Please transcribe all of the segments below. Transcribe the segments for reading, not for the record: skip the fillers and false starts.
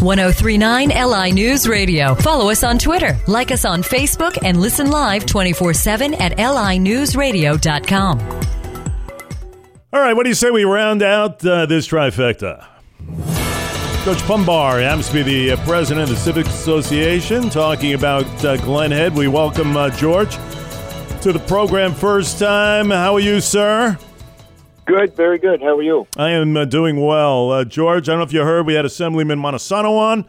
1039 LI News Radio. Follow us on Twitter, like us on Facebook, and listen live 24/7 at linewsradio.com. All right, what do you say we round out this trifecta? Coach Pumbar happens to be the president of the Civic Association, talking about Glen Head. We welcome George to the program first time. How are you, sir? Good, very good. How are you? I am doing well. George, I don't know if you heard, we had Assemblyman Montesano on.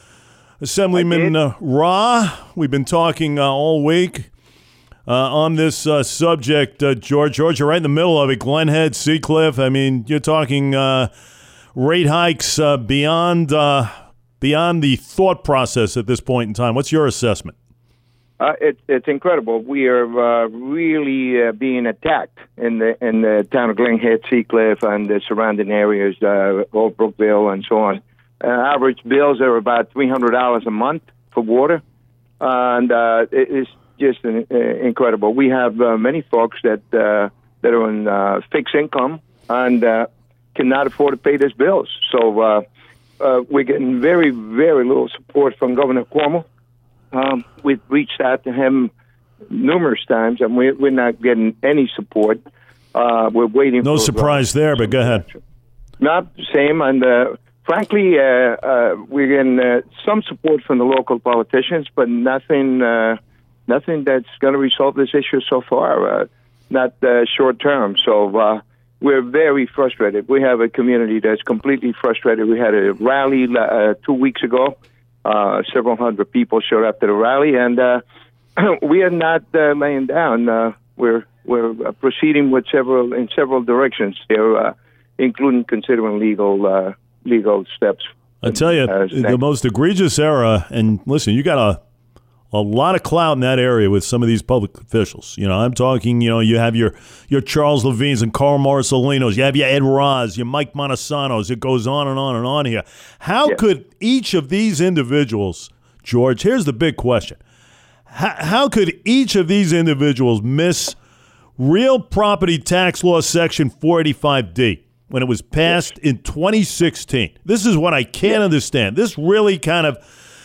Assemblyman Ra. We've been talking all week on this subject, George. George, you're right in the middle of it. Glen Head, Seacliff. I mean, you're talking rate hikes beyond the thought process at this point in time. What's your assessment? It's incredible. We are really being attacked in the town of Glen Head, Seacliff, and the surrounding areas, Old Brookville, and so on. Average bills are about $300 a month for water, and it's just incredible. We have many folks that are on fixed income and cannot afford to pay these bills. So we're getting very, very little support from Governor Cuomo. We've reached out to him numerous times, and we're not getting any support. We're waiting. No surprise there, but go ahead. Not the same, and frankly, we're getting some support from the local politicians, but nothing that's going to resolve this issue so far. Not short term. So we're very frustrated. We have a community that's completely frustrated. We had a rally 2 weeks ago. Several hundred people showed up to the rally, and we are not laying down. We're proceeding with several directions here, including considering legal steps. I tell you, the most egregious error, and listen, you got a lot of clout in that area with some of these public officials. You know, I'm talking, you have your Charles Levines and Carl Morsolinos. You have your Ed Roz, your Mike Montesanos. It goes on and on and on here. How could each of these individuals, George, here's the big question. How could each of these individuals miss real property tax law section 485D when it was passed in 2016? This is what I can't understand. This really kind of,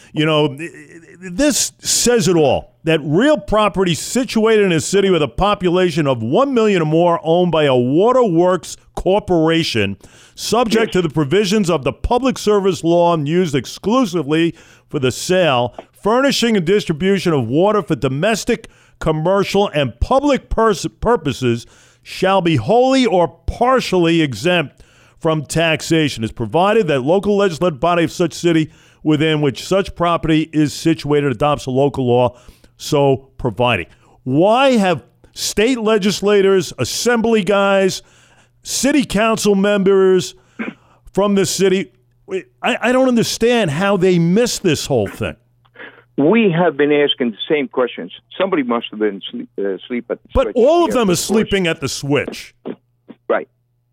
this says it all, that real property situated in a city with a population of 1 million or more owned by a waterworks corporation subject to the provisions of the public service law and used exclusively for the sale, furnishing and distribution of water for domestic, commercial, and public purposes shall be wholly or partially exempt from taxation. It's provided that local legislative body of such city within which such property is situated adopts a local law so providing. Why have state legislators, assembly guys, city council members from the city, I don't understand how they miss this whole thing. We have been asking the same questions. Somebody must have been asleep at the switch. But all of them are sleeping at the switch. Right.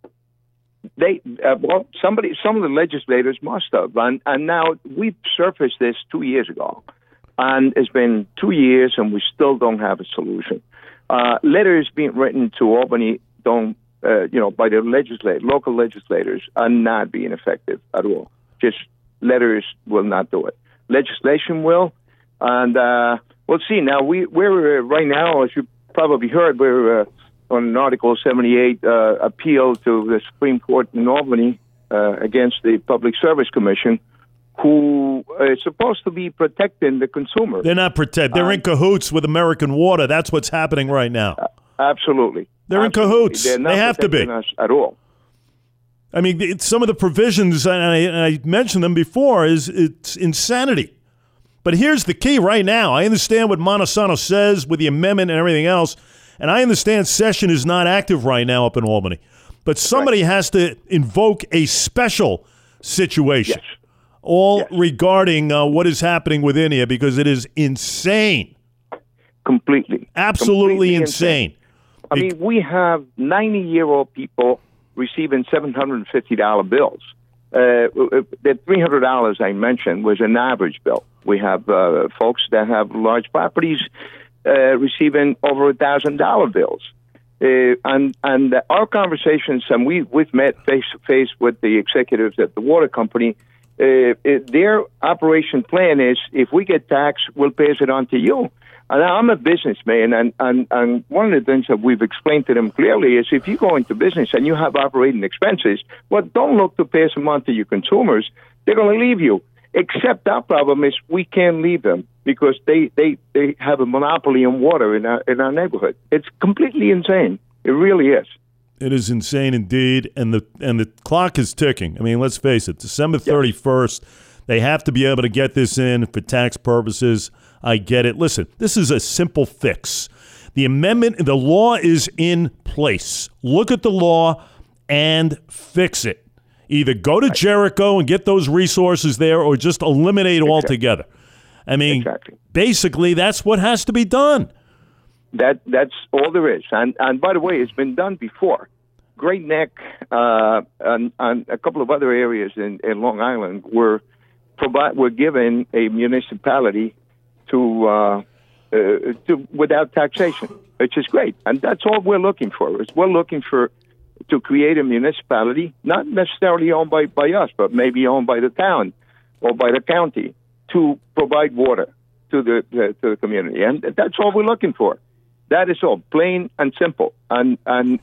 Some of the legislators must have, and now we've surfaced this 2 years ago, and it's been 2 years, and we still don't have a solution. Letters being written to Albany by the local legislators are not being effective at all. Just letters will not do it. Legislation will, and we'll see. Now we're right now, as you probably heard, we're on an Article 78 appeal to the Supreme Court in Albany against the Public Service Commission, who is supposed to be protecting the consumer. They're not protected. They're in cahoots with American Water. That's what's happening right now. Absolutely. They're in cahoots. They're not they have to be. Us at all. I mean, some of the provisions, and I mentioned them before, it's insanity. But here's the key right now. I understand what Montesano says with the amendment and everything else, and I understand session is not active right now up in Albany. But somebody has to invoke a special situation, regarding what is happening within here, because it is insane. Completely. Absolutely insane. I mean, we have 90-year-old people receiving $750 bills. The $300 I mentioned was an average bill. We have folks that have large properties receiving over $1,000 bills. And our conversations, and we've met face to face with the executives at the water company, their operation plan is, if we get taxed, we'll pass it on to you. And I'm a businessman, and one of the things that we've explained to them clearly is, if you go into business and you have operating expenses, well, don't look to pass them on to your consumers. They're going to leave you. Except our problem is we can't leave them because they have a monopoly on water in our neighborhood. It's completely insane. It really is. It is insane indeed, and the clock is ticking. I mean, let's face it, December 31st, they have to be able to get this in for tax purposes. I get it. Listen, this is a simple fix. The amendment, the law is in place. Look at the law and fix it. Either go to Jericho and get those resources there, or just eliminate altogether. I mean, basically, that's what has to be done. That's all there is. And by the way, it's been done before. Great Neck and a couple of other areas in Long Island were given a municipality to without taxation, which is great. And that's all we're looking for. We're looking to create a municipality, not necessarily owned by us, but maybe owned by the town or by the county, to provide water to the community. And that's all we're looking for. That is all, plain and simple. And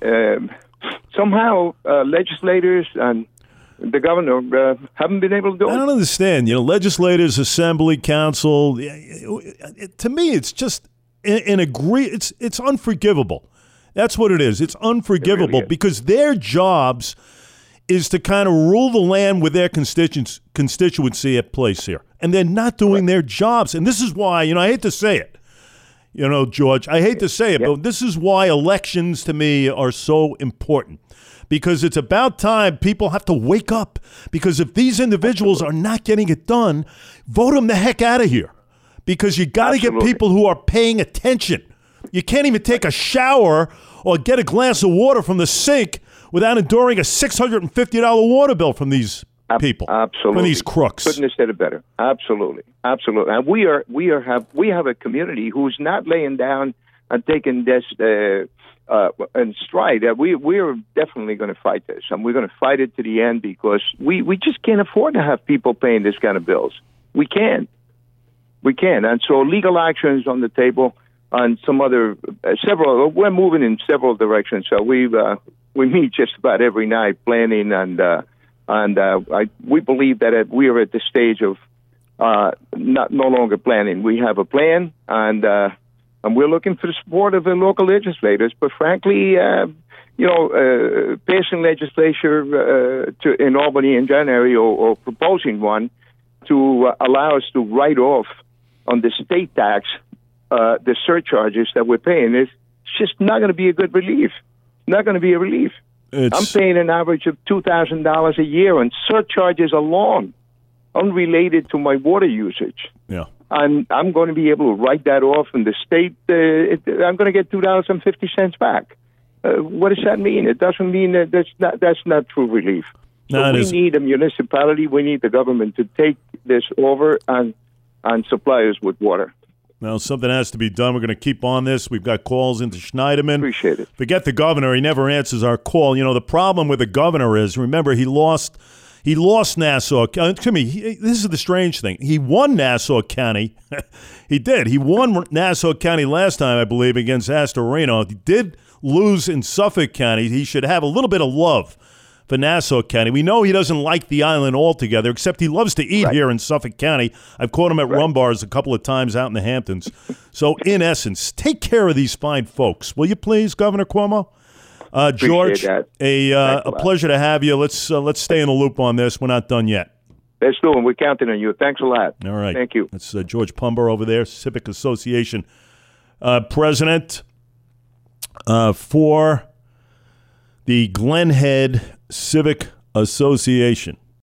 somehow legislators and the governor haven't been able to do it. I don't understand. Legislators, assembly, council. To me, it's just it's unforgivable. That's what it is. It's unforgivable. It really is. Because their jobs is to kind of rule the land with their constituency at place here. And they're not doing their jobs. And this is why, I hate to say it, George, I hate to say it, but this is why elections to me are so important. Because it's about time people have to wake up. Because if these individuals are not getting it done, vote them the heck out of here. Because you got to get people who are paying attention. You can't even take a shower or get a glass of water from the sink without enduring a $650 water bill from these people. Absolutely. From these crooks. Couldn't have said it better. Absolutely. And we have a community who's not laying down and taking this in stride. We're definitely going to fight this, and we're going to fight it to the end, because we just can't afford to have people paying this kind of bills. We can't. And so legal action is on the table. On some other we're moving in several directions. So we meet just about every night planning, and we believe that we are at the stage of no longer planning. We have a plan, and we're looking for the support of the local legislators. But frankly, passing legislature in Albany in January, or proposing one to allow us to write off on the state tax the surcharges that we're paying, is just not going to be a good relief. Not going to be a relief. I'm paying an average of $2,000 a year on surcharges alone, unrelated to my water usage. Yeah. And I'm going to be able to write that off, and the state, I'm going to get $2.50 back. What does that mean? It doesn't mean that that's not true relief. So we need a municipality. We need the government to take this over and supply us with water. Now, something has to be done. We're going to keep on this. We've got calls into Schneiderman. Appreciate it. Forget the governor. He never answers our call. The problem with the governor is, remember, he lost Nassau. This is the strange thing. He won Nassau County. He did. He won Nassau County last time, I believe, against Astorino. He did lose in Suffolk County. He should have a little bit of love for Nassau County. We know he doesn't like the island altogether, except he loves to eat here in Suffolk County. I've caught him at rum bars a couple of times out in the Hamptons. So, in essence, take care of these fine folks. Will you please, Governor Cuomo? George, a pleasure to have you. Let's stay in the loop on this. We're not done yet. Let's do it. We're counting on you. Thanks a lot. All right. Thank you. That's George Pumber over there, Civic Association president for the Glen Head Civic Association.